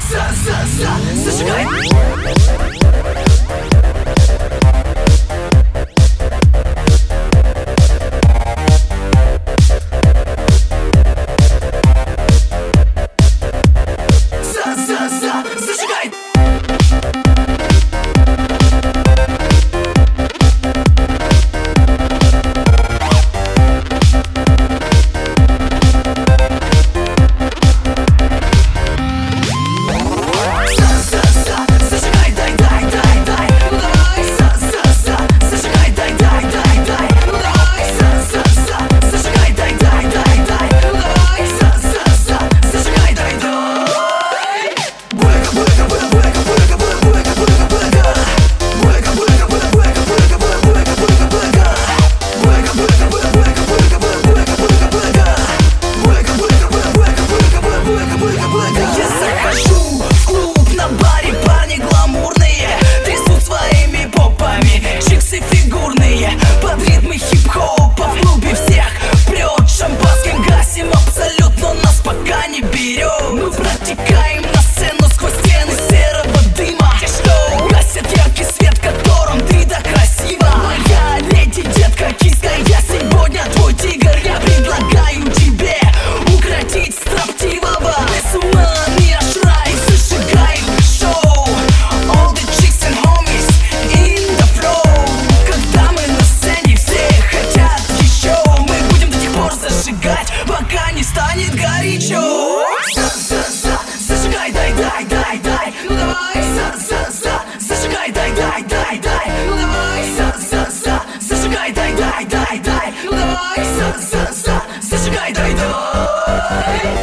Зажигай. Зажигай. Я захожу в клуб, на баре парни гламурные трясут своими попами, чиксы фигурные под ритмы хип-хопа. В клубе всех прет, шампанским гасим абсолютно, нас пока не берет. Мы протекаем на сцену сквозь стены серого дыма. Те, что гасят яркий свет, которым ты так красива. Моя леди, детка, киска, я сегодня твой тигр. Я предлагаю тебе укротить строптивого. Пока не станет горячо. Зажигай, дай, ну давай. Зажигай, дай, ну давай. Зажигай, дай, ну давай. Зажигай, дай.